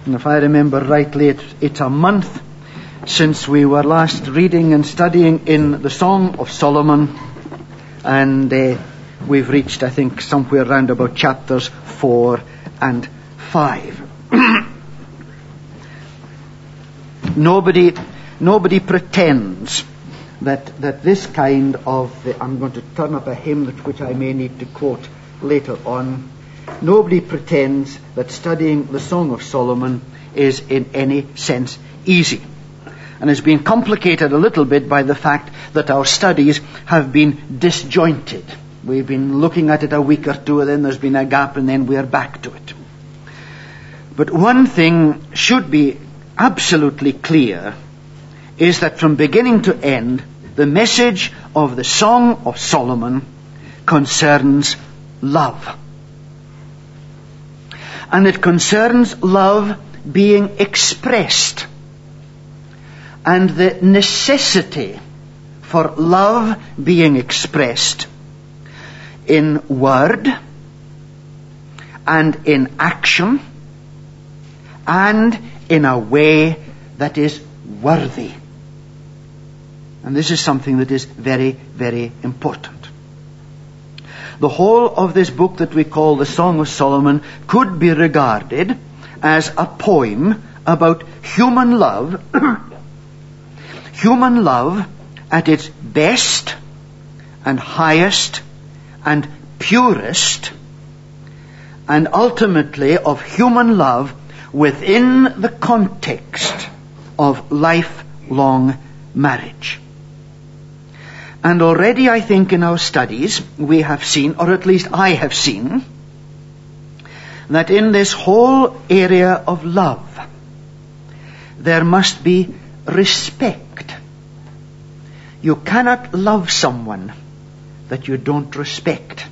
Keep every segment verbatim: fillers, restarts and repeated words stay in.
And if I remember rightly, it, it's a month since we were last reading and studying in the Song of Solomon, and uh, we've reached, I think, somewhere around about chapters four and five. nobody, nobody pretends that that this kind of, uh, I'm going to turn up a hymn which I may need to quote later on. Nobody pretends that studying the Song of Solomon is in any sense easy, and has been complicated a little bit by the fact that our studies have been disjointed. We've been looking at it a week or two, and then there's been a gap, and then we're back to it. But one thing should be absolutely clear, is that from beginning to end, the message of the Song of Solomon concerns love. And it concerns love being expressed, and the necessity for love being expressed in word and in action and in a way that is worthy. And this is something that is very, very important. The whole of this book that we call the Song of Solomon could be regarded as a poem about human love, human love at its best and highest and purest, and ultimately of human love within the context of lifelong marriage. And already, I think, in our studies, we have seen, or at least I have seen, that in this whole area of love, there must be respect. You cannot love someone that you don't respect.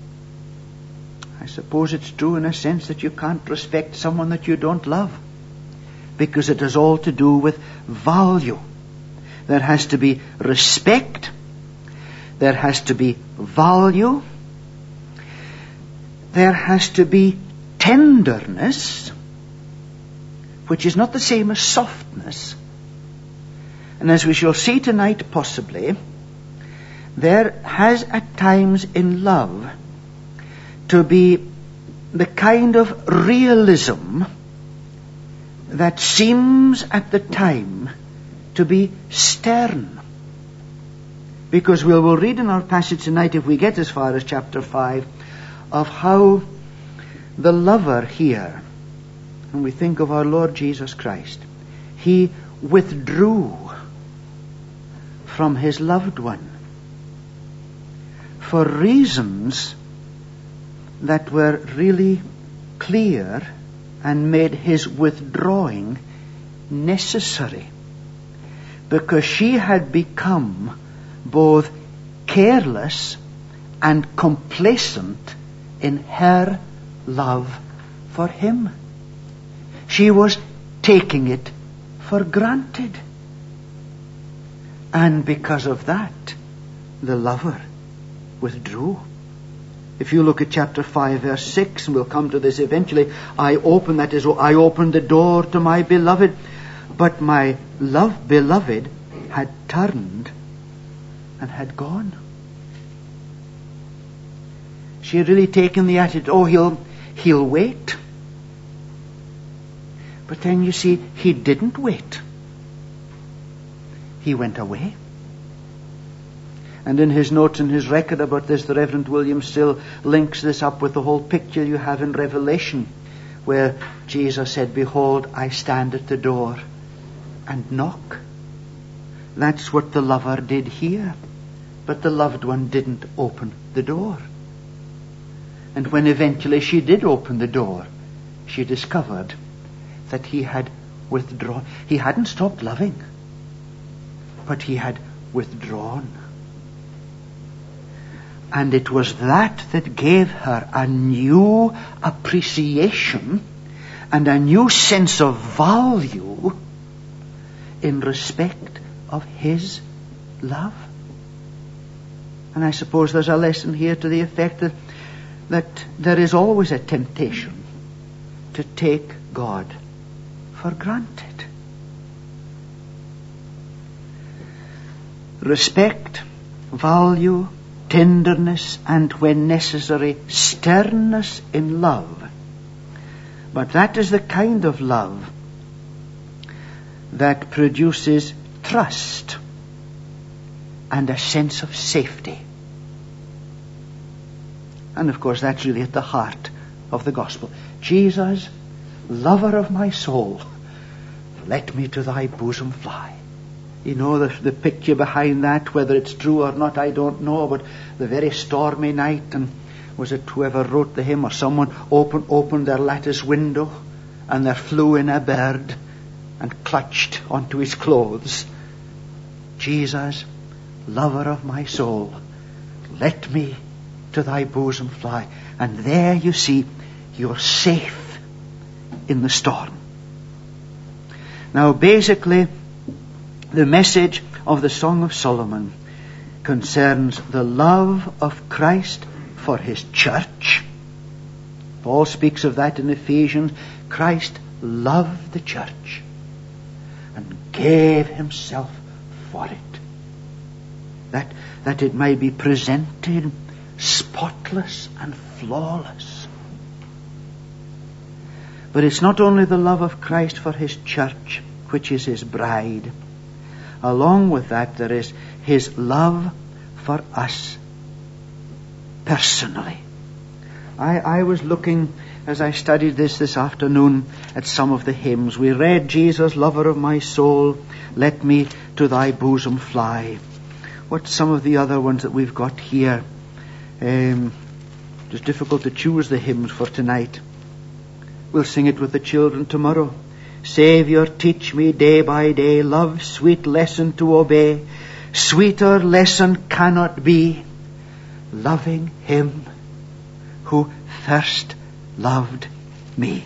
I suppose it's true in a sense that you can't respect someone that you don't love, because it has all to do with value. There has to be respect. There has to be value. There has to be tenderness, which is not the same as softness. And as we shall see tonight possibly, there has at times in love to be the kind of realism that seems at the time to be stern. Because we will read in our passage tonight, if we get as far as chapter five, of how the lover here, when we think of our Lord Jesus Christ, he withdrew from his loved one for reasons that were really clear and made his withdrawing necessary, because she had become both careless and complacent in her love for him. She was taking it for granted. And because of that, the lover withdrew. If you look at chapter five, verse six, and we'll come to this eventually, I open, that is, I opened the door to my beloved, but my love beloved had turned and had gone. She had really taken the attitude, oh, he'll, he'll wait. But then you see, he didn't wait. He went away. And in his notes and his record about this, the Reverend William still links this up with the whole picture you have in Revelation, where Jesus said, behold, I stand at the door and knock. That's what the lover did here. But the loved one didn't open the door. And when eventually she did open the door, she discovered that he had withdrawn. He hadn't stopped loving, but he had withdrawn. And it was that that gave her a new appreciation and a new sense of value in respect of his love. And I suppose there's a lesson here to the effect that, that there is always a temptation to take God for granted. Respect, value, tenderness, and when necessary, sternness in love. But that is the kind of love that produces trust and a sense of safety. And of course that's really at the heart of the gospel. Jesus, lover of my soul, let me to thy bosom fly. You know, the, the picture behind that, whether it's true or not, I don't know, but the very stormy night, and was it whoever wrote the hymn or someone opened, opened their lattice window and there flew in a bird and clutched onto his clothes. Jesus, lover of my soul, let me to thy bosom fly. And there you see, you're safe in the storm. Now basically, the message of the Song of Solomon concerns the love of Christ for his church. Paul speaks of that in Ephesians. Christ loved the church and gave himself for it, that, that it might be presented spotless and flawless. But it's not only the love of Christ for his church, which is his bride. Along with that, there is his love for us personally. I, I was looking, as I studied this this afternoon, at some of the hymns. We read, Jesus, lover of my soul, let me to thy bosom fly. What's some of the other ones that we've got here? Um, it's difficult to choose the hymns for tonight. We'll sing it with the children tomorrow. Saviour, teach me day by day love's sweet lesson to obey. Sweeter lesson cannot be, loving him who first loved me.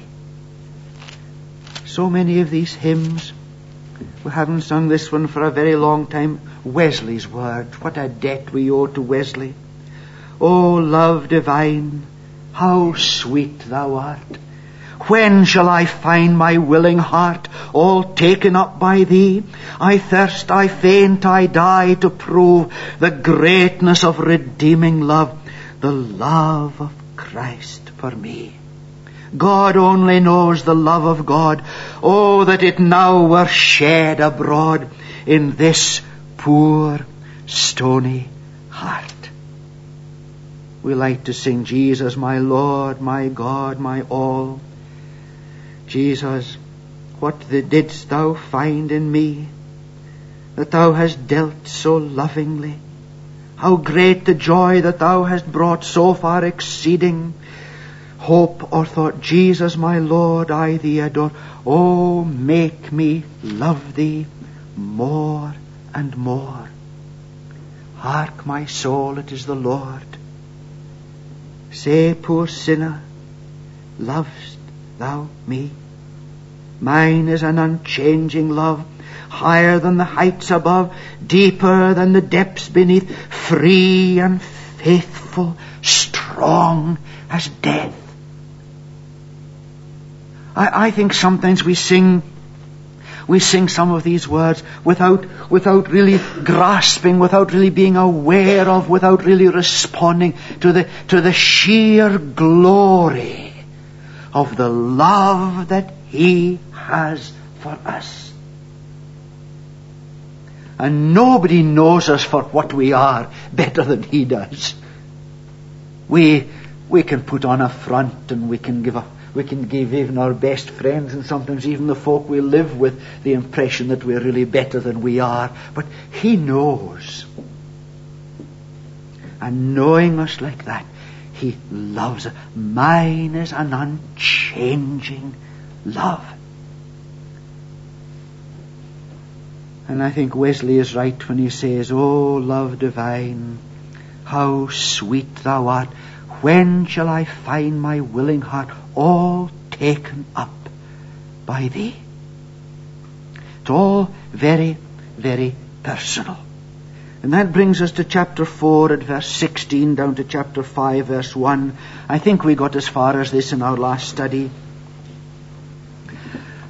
So many of these hymns, we haven't sung this one for a very long time. Wesley's word, what a debt we owe to Wesley. O love divine, how sweet thou art. When shall I find my willing heart all taken up by thee? I thirst, I faint, I die to prove the greatness of redeeming love, the love of Christ for me. God only knows the love of God. Oh, that it now were shed abroad in this poor stony heart. We like to sing, Jesus, my Lord, my God, my all. Jesus, what didst thou find in me that thou hast dealt so lovingly? How great the joy that thou hast brought, so far exceeding hope or thought. Jesus, my Lord, I thee adore. Oh, make me love thee more and more. Hark, my soul, it is the Lord. Say, poor sinner, lovest thou me? Mine is an unchanging love, higher than the heights above, deeper than the depths beneath, free and faithful, strong as death. I, I think sometimes we sing we sing some of these words without without really grasping, without really being aware of, without really responding to the to the sheer glory of the love that He has for us. And nobody knows us for what we are better than He does. We we can put on a front, and we can give a we can give even our best friends, and sometimes even the folk we live with, the impression that we're really better than we are. But He knows. And knowing us like that, He loves us. Mine is an unchanging love. And I think Wesley is right when he says, "O love divine, how sweet thou art. When shall I find my willing heart all taken up by thee?" It's all very, very personal. And that brings us to chapter four at verse sixteen down to chapter five verse one. I think we got as far as this in our last study.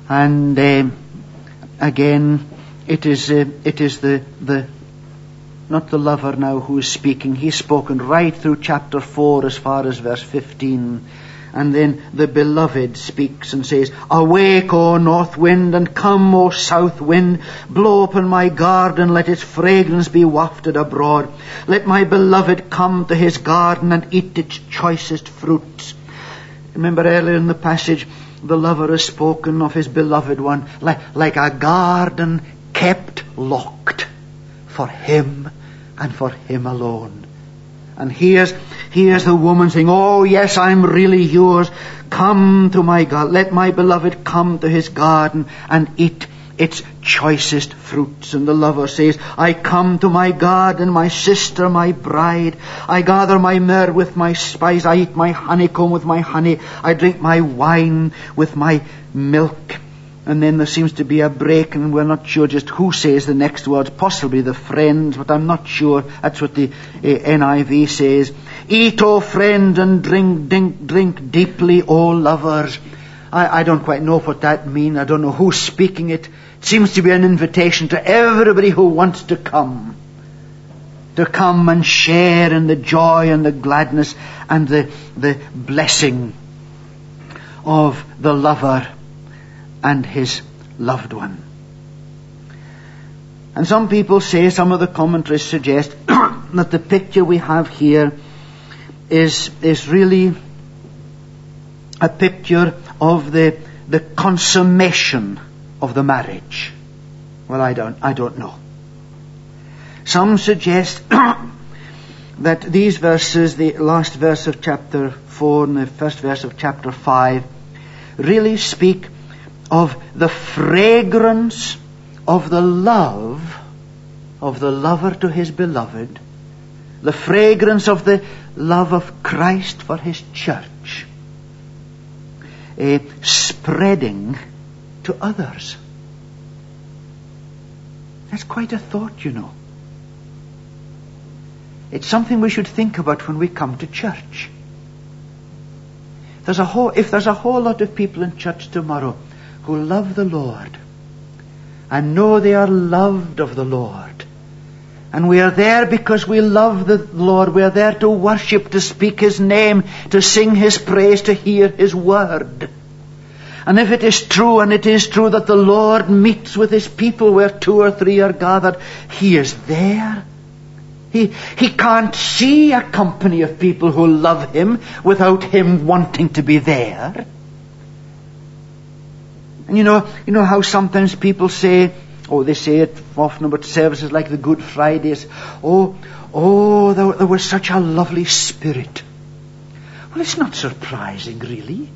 And uh, again, it is uh, it is the the not the lover now who is speaking. He's spoken right through chapter four as far as verse fifteen. And then the beloved speaks and says, "Awake, O north wind, and come, O south wind. Blow upon my garden, let its fragrance be wafted abroad. Let my beloved come to his garden and eat its choicest fruits." Remember earlier in the passage, the lover has spoken of his beloved one like, like a garden kept locked for him and for him alone. And here's, here's the woman saying, "Oh yes, I'm really yours. Come to my God. Let my beloved come to his garden and eat its choicest fruits." And the lover says, "I come to my garden, my sister, my bride. I gather my myrrh with my spice. I eat my honeycomb with my honey. I drink my wine with my milk." And then there seems to be a break, and we're not sure just who says the next words, possibly the friends, but I'm not sure. That's what the uh, N I V says. "Eat, O friend, and drink, drink, drink deeply, O lovers." I, I don't quite know what that means. I don't know who's speaking it. It seems to be an invitation to everybody who wants to come. To come and share in the joy and the gladness and the, the blessing of the lover and his loved one. And some people say, some of the commentaries suggest that the picture we have here is is really a picture of the the consummation of the marriage. Well, I don't I don't know. Some suggest that these verses, the last verse of chapter four and the first verse of chapter five, really speak of the fragrance of the love of the lover to his beloved, the fragrance of the love of Christ for his church, uh, spreading to others. That's quite a thought, you know. It's something we should think about when we come to church. There's a whole, if there's a whole lot of people in church tomorrow who love the Lord and know they are loved of the Lord, and we are there because we love the Lord, we are there to worship, to speak his name, to sing his praise, to hear his word. And if it is true, and it is true that the Lord meets with his people where two or three are gathered, he is there. He, he can't see a company of people who love him without him wanting to be there. And you know, you know how sometimes people say, oh, they say it often about services like the Good Fridays, oh, oh, there, there was such a lovely spirit. Well, it's not surprising, really.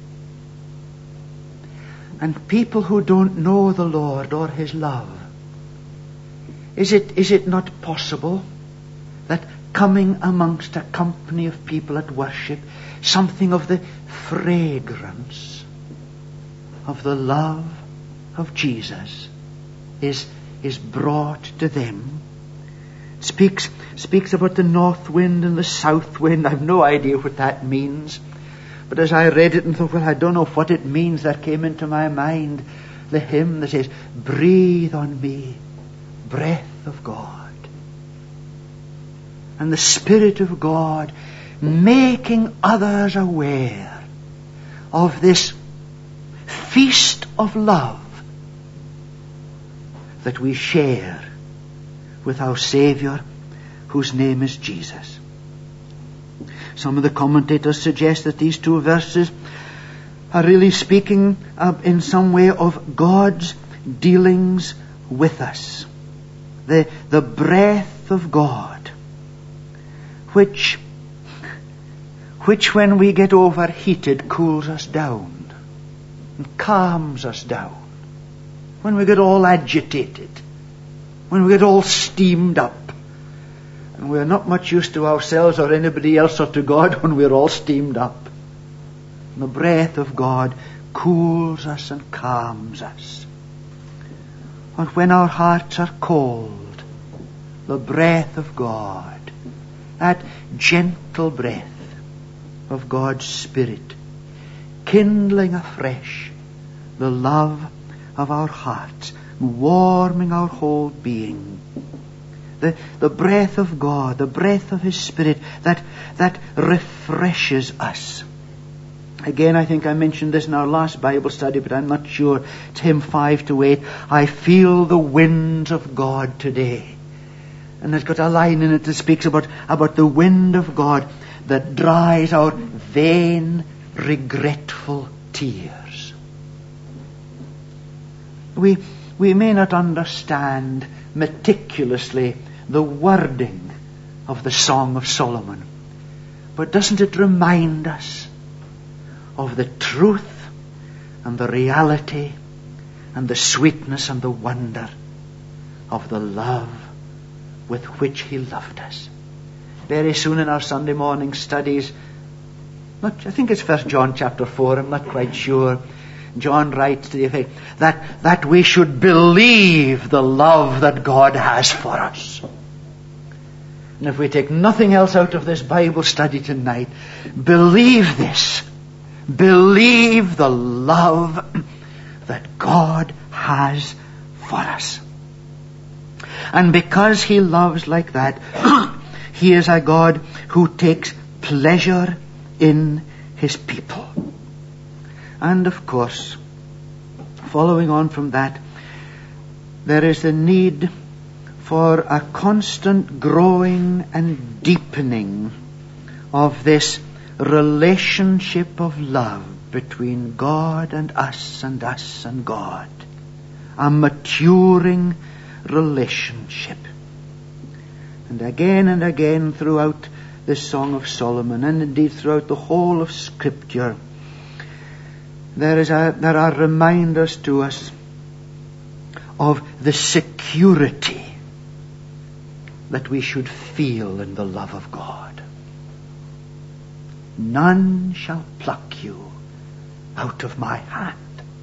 And people who don't know the Lord or his love, is it is it not possible that coming amongst a company of people at worship, something of the fragrance of the love of Jesus is is brought to them? Speaks speaks about the north wind and the south wind. I've no idea what that means. But as I read it and thought, well, I don't know what it means, there came into my mind the hymn that says, "Breathe on me, breath of God." And the Spirit of God making others aware of this feast of love that we share with our Savior, whose name is Jesus. Some of the commentators suggest that these two verses are really speaking uh, in some way of God's dealings with us. The, the breath of God, which, which when we get overheated cools us down and calms us down. When we get all agitated, when we get all steamed up, and we're not much use to ourselves or anybody else or to God when we're all steamed up. And the breath of God cools us and calms us. And when our hearts are cold, the breath of God, that gentle breath of God's Spirit, kindling afresh the love of our hearts, warming our whole being. The, the breath of God, the breath of His Spirit that, that refreshes us. Again, I think I mentioned this in our last Bible study, but I'm not sure. It's hymn five to eight. I feel the winds of God today. And it's got a line in it that speaks about, about the wind of God that dries our vain, regretful tears. We, we may not understand meticulously the wording of the Song of Solomon, but doesn't it remind us of the truth and the reality and the sweetness and the wonder of the love with which He loved us? Very soon in our Sunday morning studies, not, I think it's First John chapter four, I'm not quite sure, John writes to the effect that, that we should believe the love that God has for us. And if we take nothing else out of this Bible study tonight, believe this. Believe the love that God has for us. And because He loves like that, He is a God who takes pleasure in His people. And of course, following on from that, there is the need for a constant growing and deepening of this relationship of love between God and us and us and God. A maturing relationship. And again and again throughout this Song of Solomon, and indeed throughout the whole of Scripture, there is a, there are reminders to us of the security that we should feel in the love of God. None shall pluck you out of my hand.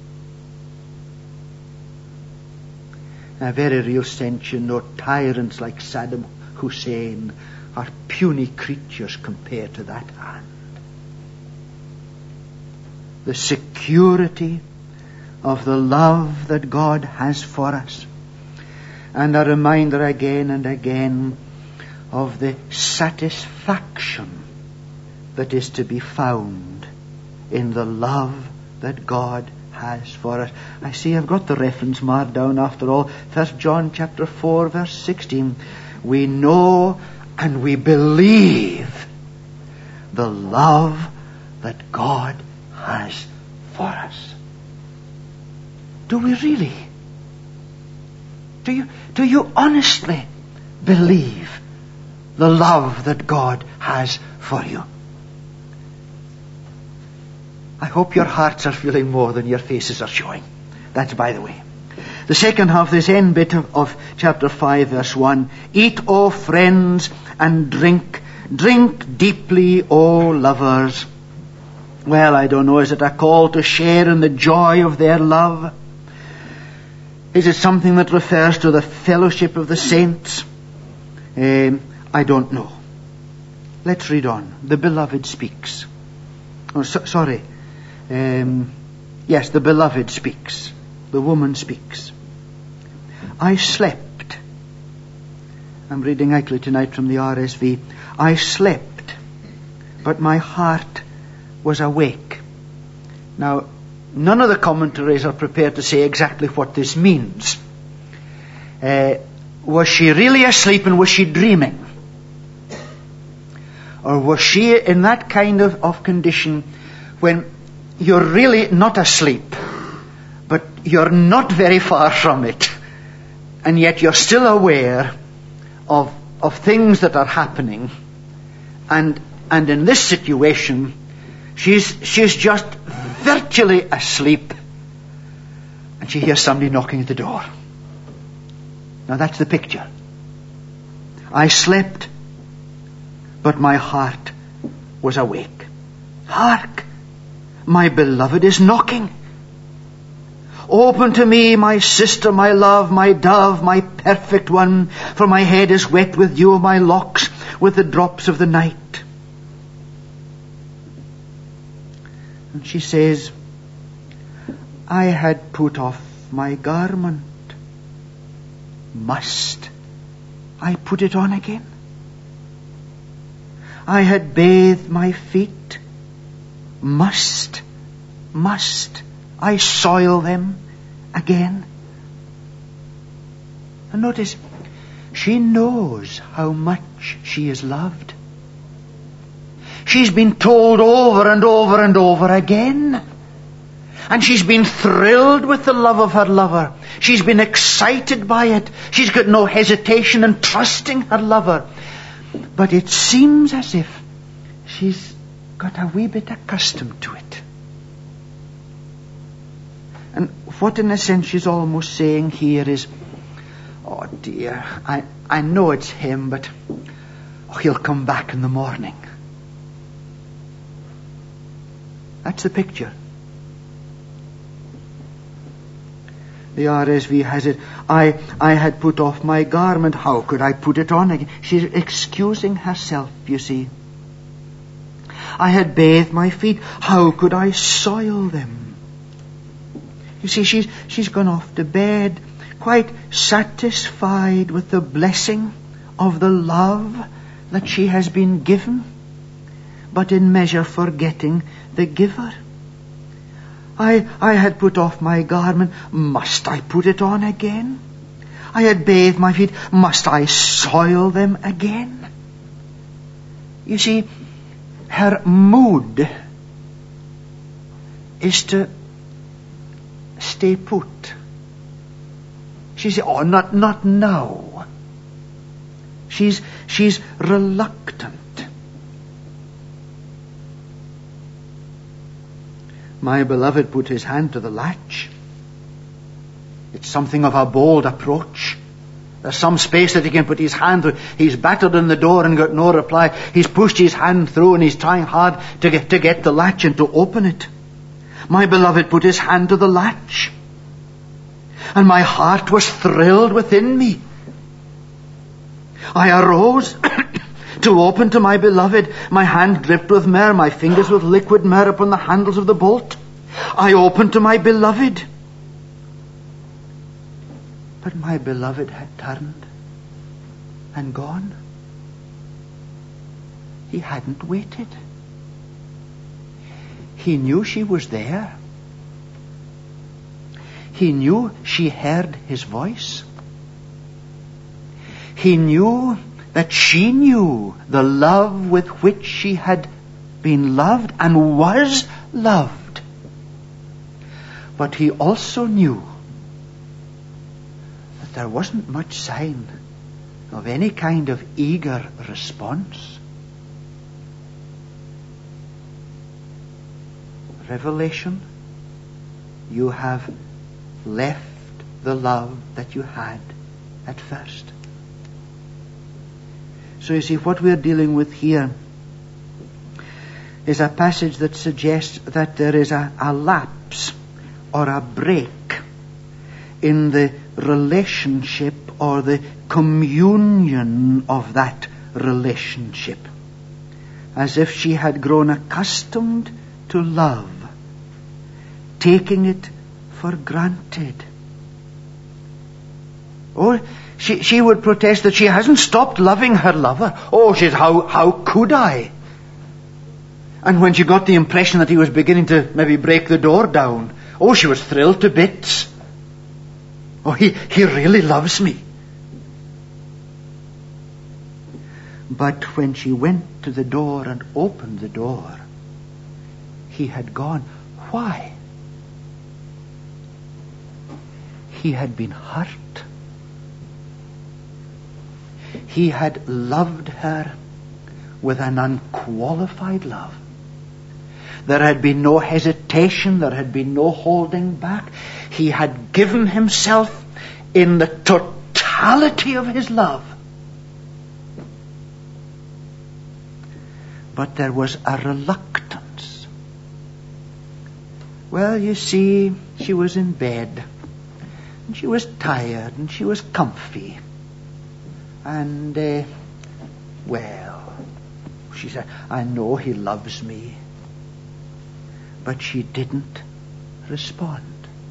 In a very real sense, you know, tyrants like Saddam Hussein are puny creatures compared to that hand. The security of the love that God has for us. And a reminder again and again of the satisfaction that is to be found in the love that God has for us. I see I've got the reference marked down after all. First John chapter four verse sixteen. We know and we believe the love that God has for us. Do we really? Do you, do you honestly believe the love that God has for you? I hope your hearts are feeling more than your faces are showing. That's by the way. The second half, this end bit of, of chapter five, verse one. Eat, O friends, and drink. Drink deeply, O lovers. Well, I don't know, is it a call to share in the joy of their love? Is it something that refers to the fellowship of the saints? Um, I don't know. Let's read on. The beloved speaks. Oh, so, sorry. Um, yes, the beloved speaks. The woman speaks. I slept. I'm reading actually tonight from the R S V. I slept, but my heart was awake. Now, none of the commentaries are prepared to say exactly what this means. Uh, was she really asleep and was she dreaming? Or was she in that kind of, of condition when you're really not asleep, but you're not very far from it, and yet you're still aware of, of things that are happening, and, and in this situation, she's, she's just virtually asleep, and she hears somebody knocking at the door. Now that's the picture. I slept, but my heart was awake. Hark! My beloved is knocking. Open to me, my sister, my love, my dove, my perfect one, for my head is wet with dew of my locks, with the drops of the night. And she says, I had put off my garment. Must I put it on again? I had bathed my feet. Must, must I soil them again? And notice, she knows how much she is loved. She's been told over and over and over again. And she's been thrilled with the love of her lover. She's been excited by it. She's got no hesitation in trusting her lover. But it seems as if she's got a wee bit accustomed to it. And what in a sense she's almost saying here is, oh dear, I, I know it's him, but oh, he'll come back in the morning. That's the picture. The R S V has it, I, I had put off my garment, how could I put it on again? She's excusing herself, you see. I had bathed my feet, how could I soil them? You see, she's, she's gone off to bed, quite satisfied with the blessing of the love that she has been given, but in measure forgetting the giver. I, I had put off my garment, must I put it on again? I had bathed my feet, must I soil them again? You see, her mood is to stay put. She says, oh, not, not now. She's, she's reluctant. My beloved put his hand to the latch. It's something of a bold approach. There's some space that he can put his hand through. He's battered on the door and got no reply. He's pushed his hand through and he's trying hard to get, to get the latch and to open it. My beloved put his hand to the latch. And my heart was thrilled within me. I arose to open to my beloved. My hand dripped with myrrh, my fingers with liquid myrrh upon the handles of the bolt. I opened to my beloved. But my beloved had turned and gone. He hadn't waited. He knew she was there. He knew she heard his voice. He knew that she knew the love with which she had been loved and was loved. But he also knew that there wasn't much sign of any kind of eager response. Revelation, you have left the love that you had at first. So you see, what we're dealing with here is a passage that suggests that there is a, a lapse or a break in the relationship or the communion of that relationship, as if she had grown accustomed to love, taking it for granted. Oh, she, she would protest that she hasn't stopped loving her lover. Oh, she said, how, how could I? And when she got the impression that he was beginning to maybe break the door down, oh, she was thrilled to bits. Oh, he, he really loves me. But when she went to the door and opened the door, he had gone. Why? He had been hurt. He had loved her with an unqualified love. There had been no hesitation. There had been no holding back. He had given himself in the totality of his love. But there was a reluctance. Well, you see, she was in bed. And she was tired and she was comfy. And, uh, well, she said, I know he loves me. But she didn't respond.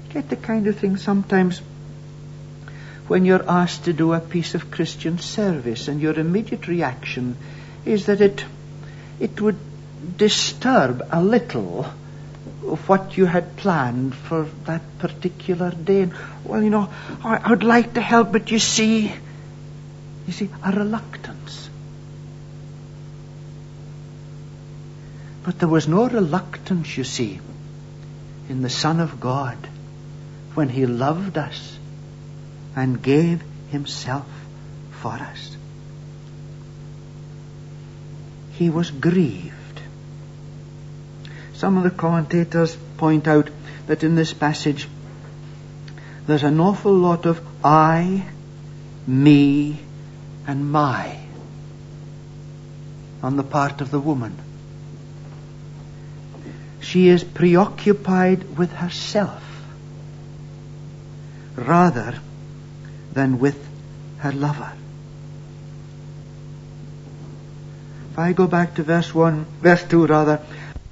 Get the kind of thing sometimes when you're asked to do a piece of Christian service and your immediate reaction is that it it would disturb a little of what you had planned for that particular day. And, well, you know, I, I would like to help, but you see, you see, a reluctance. But there was no reluctance, you see, in the Son of God when He loved us and gave Himself for us. He was grieved. Some of the commentators point out that in this passage there's an awful lot of I, me, and my on the part of the woman. She is preoccupied with herself rather than with her lover. If I go back to verse one, verse two rather,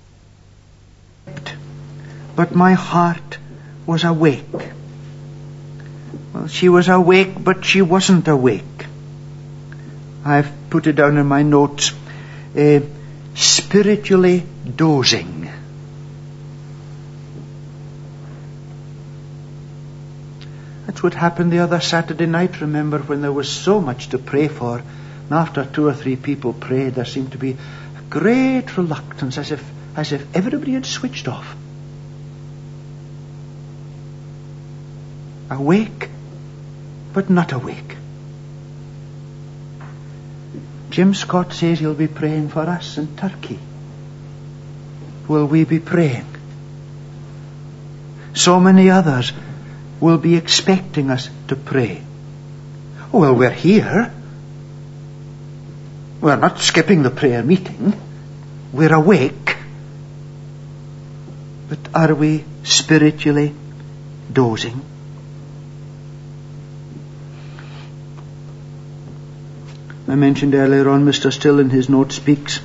but my heart was awake. Well, she was awake, but she wasn't awake. I've put it down in my notes, uh, spiritually dozing. That's what happened the other Saturday night, remember, when there was so much to pray for. And after two or three people prayed, there seemed to be a great reluctance, as if, as if everybody had switched off. Awake, but not awake. Jim Scott says he'll be praying for us in Turkey. Will we be praying? So many others will be expecting us to pray. Well, we're here. We're not skipping the prayer meeting. We're awake. But are we spiritually dozing? I mentioned earlier on, Mister Still in his note speaks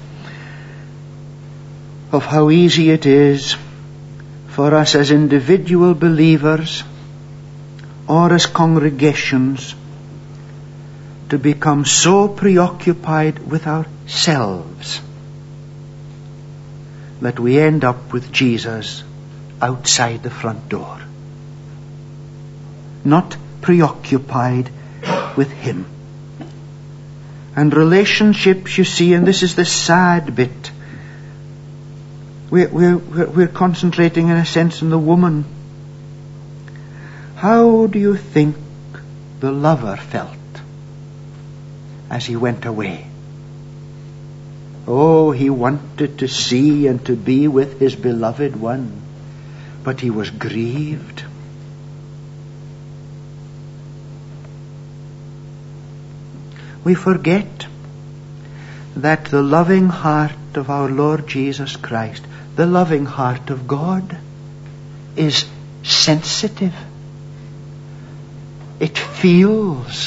of how easy it is for us as individual believers or as congregations to become so preoccupied with ourselves that we end up with Jesus outside the front door, not preoccupied with Him. And relationships, you see, and this is the sad bit, we're, we're, we're concentrating in a sense on the woman. How do you think the lover felt as he went away? Oh, he wanted to see and to be with his beloved one, but he was grieved. We forget that the loving heart of our Lord Jesus Christ, the loving heart of God, is sensitive. It feels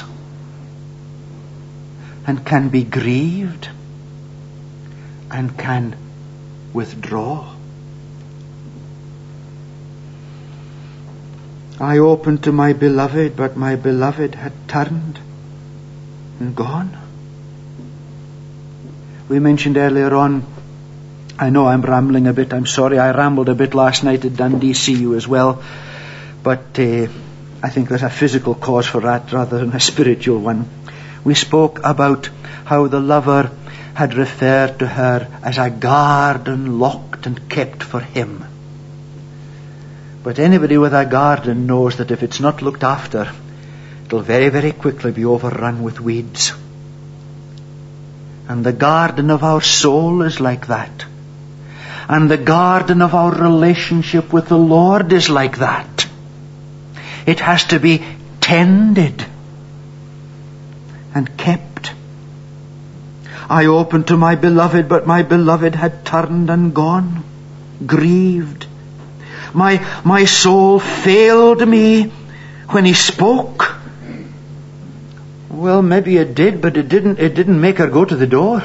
and can be grieved and can withdraw. I opened to my beloved, but my beloved had turned and gone. We mentioned earlier on, I know I'm rambling a bit, I'm sorry, I rambled a bit last night at Dundee C U as well, but uh, I think there's a physical cause for that rather than a spiritual one. We spoke about how the lover had referred to her as a garden locked and kept for him. But anybody with a garden knows that if it's not looked after, it'll very, very quickly be overrun with weeds. And the garden of our soul is like that. And the garden of our relationship with the Lord is like that. It has to be tended and kept. I opened to my beloved, but my beloved had turned and gone, grieved. My, my soul failed me when he spoke. Well, maybe it did, but it didn't, it didn't make her go to the door.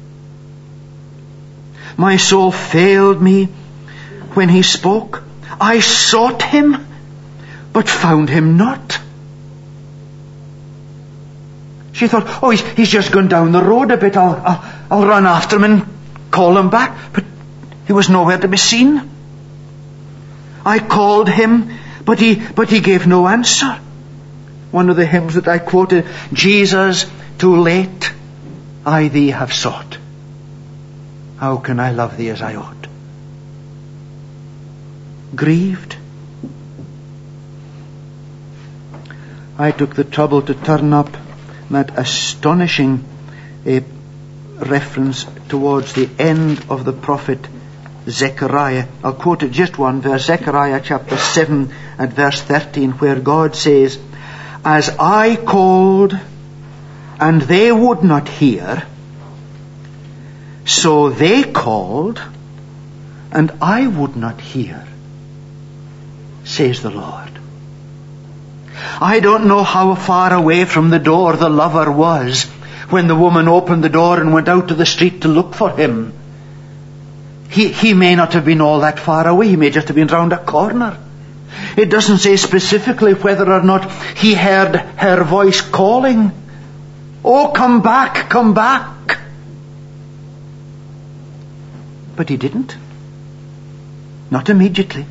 My soul failed me when he spoke. I sought him but found him not. She thought, oh, he's, he's just gone down the road a bit. I'll, I'll, I'll run after him and call him back. But he was nowhere to be seen. I called him, but he, but he gave no answer. One of the hymns that I quoted, Jesus, too late, I thee have sought. How can I love thee as I ought? Grieved. I took the trouble to turn up that astonishing uh, reference towards the end of the prophet Zechariah. I'll quote it just one verse, Zechariah chapter seven at verse thirteen, where God says, as I called and they would not hear, so they called and I would not hear, says the Lord. I don't know how far away from the door the lover was when the woman opened the door and went out to the street to look for him. He, he may not have been all that far away. He may just have been round a corner. It doesn't say specifically whether or not he heard her voice calling. Oh, come back, come back. But he didn't. Not immediately.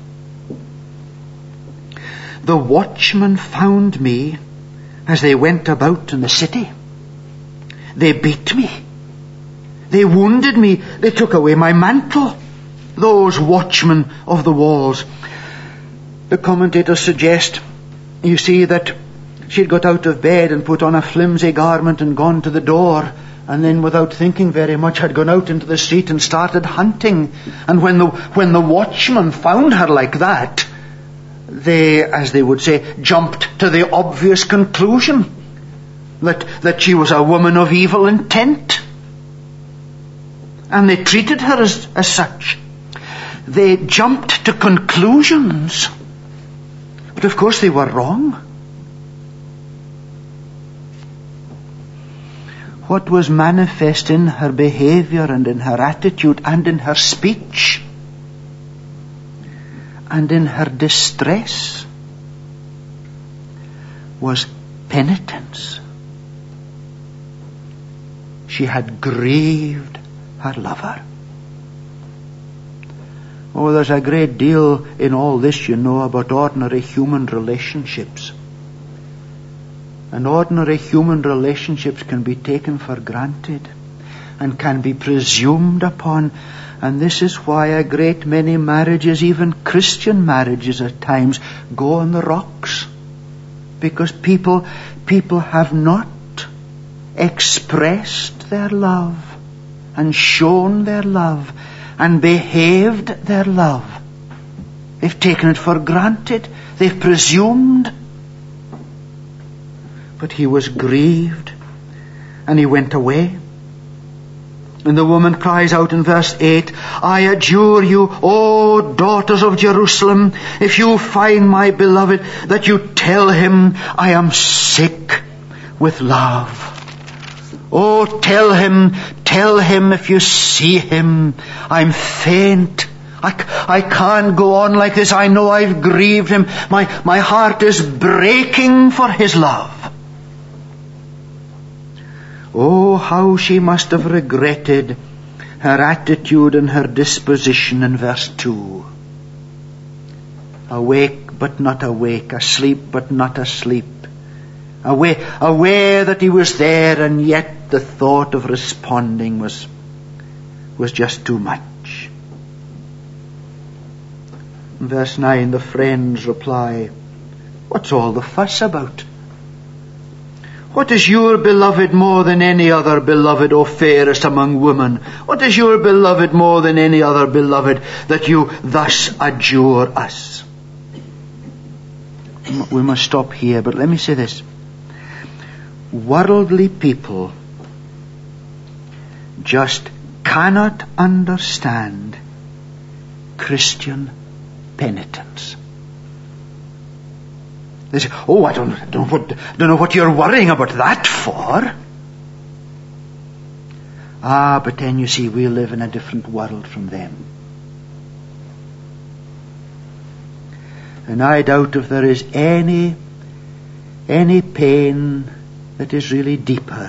The watchmen found me as they went about in the city. They beat me. They wounded me. They took away my mantle. Those watchmen of the walls. The commentators suggest, you see, that she'd got out of bed and put on a flimsy garment and gone to the door, and then without thinking very much had gone out into the street and started hunting. And when the, when the watchmen found her like that, they, as they would say, jumped to the obvious conclusion that, that she was a woman of evil intent. And they treated her as, as such. They jumped to conclusions. But of course they were wrong. What was manifest in her behavior and in her attitude and in her speech and in her distress was penitence. She had grieved her lover. Oh, there's a great deal in all this, you know, about ordinary human relationships. And ordinary human relationships can be taken for granted and can be presumed upon. And this is why a great many marriages, even Christian marriages at times, go on the rocks. Because people, people have not expressed their love and shown their love and behaved their love. They've taken it for granted. They've presumed. But he was grieved and he went away. And the woman cries out in verse eight, I adjure you, O daughters of Jerusalem, if you find my beloved, that you tell him I am sick with love. Oh, tell him, tell him if you see him, I'm faint. I, I can't go on like this. I know I've grieved him. My, my heart is breaking for his love. Oh, how she must have regretted her attitude and her disposition in verse two. Awake but not awake, asleep but not asleep. Aware, aware that he was there, and yet the thought of responding was, was just too much. In verse nine, the friends reply, what's all the fuss about? What is your beloved more than any other beloved, O fairest among women? What is your beloved more than any other beloved, that you thus adjure us? We must stop here, but let me say this. Worldly people just cannot understand Christian penitence. They say, oh, I don't, don't, know what, don't know what you're worrying about that for. Ah, but then you see, we live in a different world from them. And I doubt if there is any, any pain that is really deeper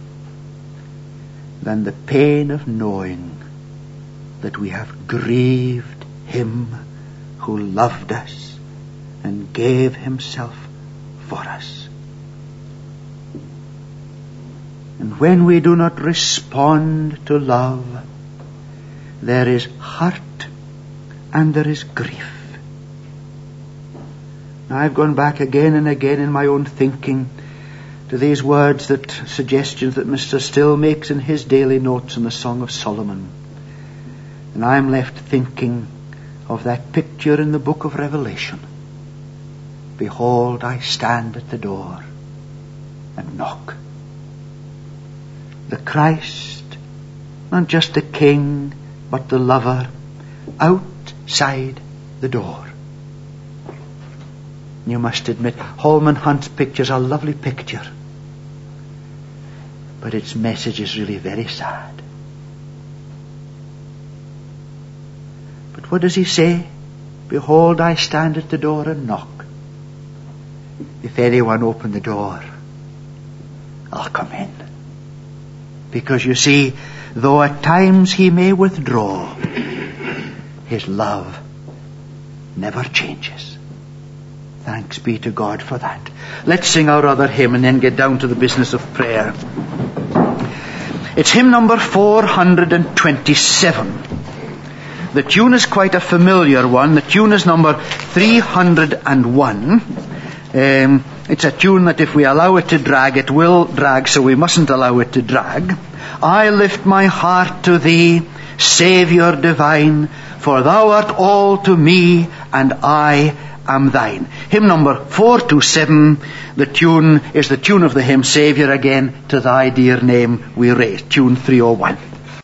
than the pain of knowing that we have grieved Him who loved us and gave Himself for us. And when we do not respond to love, there is hurt and there is grief. Now, I've gone back again and again in my own thinking to these words, that suggestions that Mister Still makes in his daily notes in the Song of Solomon. And I'm left thinking of that picture in the book of Revelation. Behold, I stand at the door and knock. The Christ, not just the King, but the lover, outside the door. You must admit, Holman Hunt's picture is a lovely picture, but its message is really very sad. But what does he say? Behold, I stand at the door and knock. If anyone open the door, I'll come in. Because you see, though at times he may withdraw, his love never changes. Thanks be to God for that. Let's sing our other hymn and then get down to the business of prayer. It's hymn number four hundred twenty-seven. The tune is quite a familiar one. The tune is number three hundred one. Um, it's a tune that if we allow it to drag, it will drag, so we mustn't allow it to drag. I lift my heart to Thee, Saviour divine, for Thou art all to me, and I am Thine. Hymn number four two seven. The tune is the tune of the hymn, Saviour again, to Thy dear name we raise. Tune three oh one.